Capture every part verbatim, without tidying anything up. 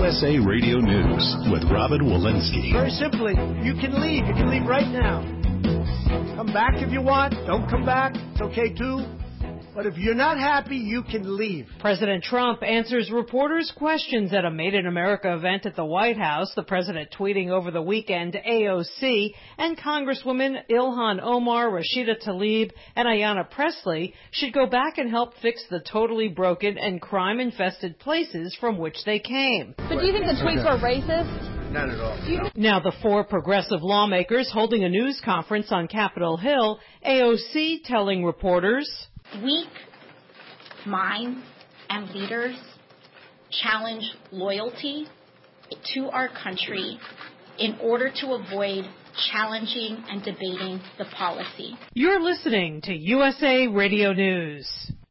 U S A Radio News with Robin Walensky. Very simply, you can leave. You can leave right now. Come back if you want. Don't come back. It's okay, too. But if you're not happy, you can leave. President Trump answers reporters' questions at a Made in America event at the White House. The president tweeting over the weekend A O C and Congresswomen Ilhan Omar, Rashida Tlaib, and Ayanna Pressley should go back and help fix the totally broken and crime-infested places from which they came. But do you think the tweets were racist? Not at all. No. Now the four progressive lawmakers holding a news conference on Capitol Hill, A O C telling reporters, weak minds and leaders challenge loyalty to our country in order to avoid challenging and debating the policy. You're listening to U S A Radio News.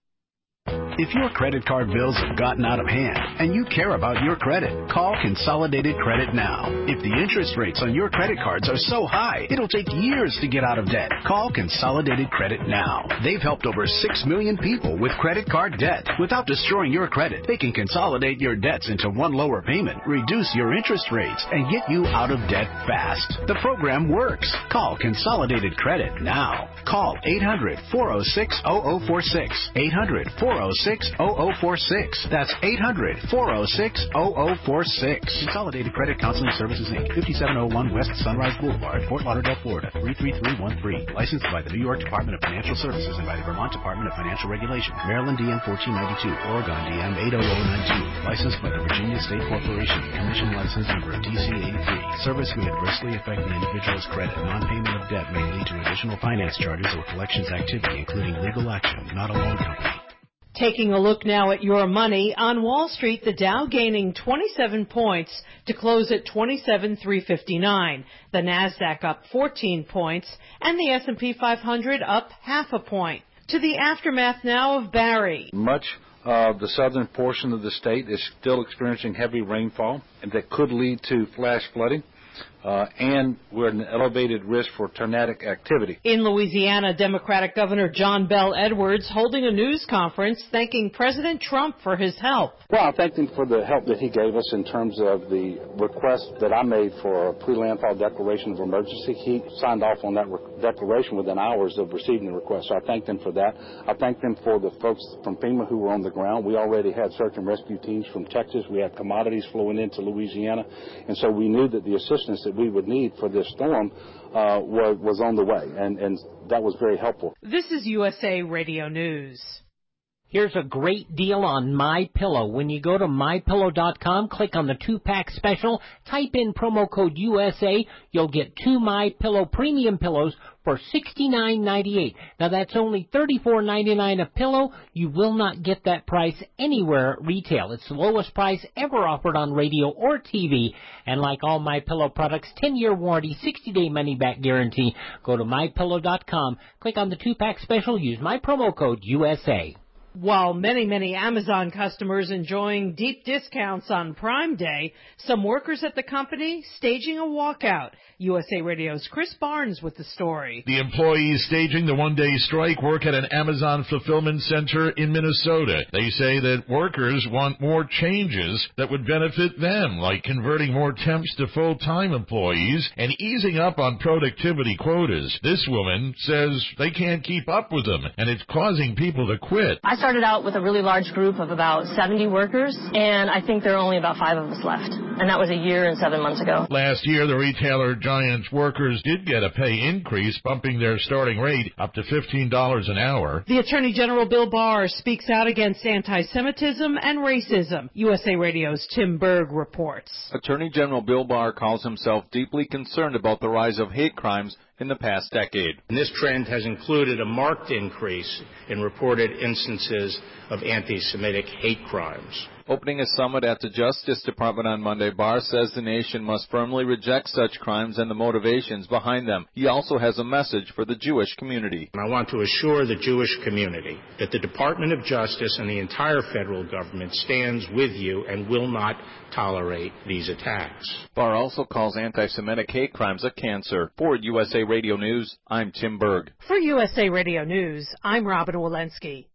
If your credit card bills have gotten out of hand and you care about your credit, call Consolidated Credit now. If the interest rates on your credit cards are so high, it'll take years to get out of debt. Call Consolidated Credit now. They've helped over six million people with credit card debt. Without destroying your credit, they can consolidate your debts into one lower payment, reduce your interest rates, and get you out of debt fast. The program works. Call Consolidated Credit now. Call eight hundred, four oh six, oh oh four six. eight hundred, four oh six, oh oh four six. That's eight hundred, four oh six, oh oh four six. Consolidated Credit Counseling Services, Incorporated, fifty-seven oh one West Sunrise Boulevard, Fort Lauderdale, Florida, three three three one three. Licensed by the New York Department of Financial Services and by the Vermont Department of Financial Regulation. Maryland D M fourteen ninety-two, Oregon D M eight oh oh nine two. Licensed by the Virginia State Corporation. Commission license number D C eighty-three. Service may adversely affect the individual's credit. Non-payment of debt may lead to additional finance charges or collections activity, including legal action. Not a loan company. Taking a look now at your money, on Wall Street, the Dow gaining twenty-seven points to close at twenty-seven thousand three hundred fifty-nine. The Nasdaq up fourteen points, and the S and P five hundred up half a point. To the aftermath now of Barry. Much of the southern portion of the state is still experiencing heavy rainfall, and that could lead to flash flooding. Uh, and we're at an elevated risk for tornadic activity. In Louisiana, Democratic Governor John Bel Edwards holding a news conference thanking President Trump for his help. Well, I thank him for the help that he gave us in terms of the request that I made for a pre-landfall declaration of emergency. He signed off on that re- declaration within hours of receiving the request, so I thanked him for that. I thanked him for the folks from FEMA who were on the ground. We already had search and rescue teams from Texas. We had commodities flowing into Louisiana, and so we knew that the assistance that we would need for this storm uh, was, was on the way, and, and that was very helpful. This is U S A Radio News. Here's a great deal on MyPillow. When you go to my pillow dot com, click on the two-pack special, type in promo code U S A, you'll get two MyPillow premium pillows for sixty-nine ninety-eight. Now that's only thirty-four ninety-nine a pillow. You will not get that price anywhere at retail. It's the lowest price ever offered on radio or T V. And like all MyPillow products, ten-year warranty, sixty-day money-back guarantee. Go to my pillow dot com, click on the two-pack special, use my promo code U S A. While many, many Amazon customers enjoying deep discounts on Prime Day, some workers at the company staging a walkout. U S A Radio's Chris Barnes with the story. The employees staging the one-day strike work at an Amazon fulfillment center in Minnesota. They say that workers want more changes that would benefit them, like converting more temps to full-time employees and easing up on productivity quotas. This woman says they can't keep up with them, and it's causing people to quit. I started out with a really large group of about seventy workers, and I think there are only about five of us left. And that was a year and seven months ago. Last year, the retailer Giant's workers did get a pay increase, bumping their starting rate up to fifteen dollars an hour. The Attorney General Bill Barr speaks out against anti-Semitism and racism. U S A Radio's Tim Berg reports. Attorney General Bill Barr calls himself deeply concerned about the rise of hate crimes in the past decade. And this trend has included a marked increase in reported instances of anti-Semitic hate crimes. Opening a summit at the Justice Department on Monday, Barr says the nation must firmly reject such crimes and the motivations behind them. He also has a message for the Jewish community. And I want to assure the Jewish community that the Department of Justice and the entire federal government stands with you and will not tolerate these attacks. Barr also calls anti-Semitic hate crimes a cancer. For U S A Radio News, I'm Tim Berg. For U S A Radio News, I'm Robin Walensky.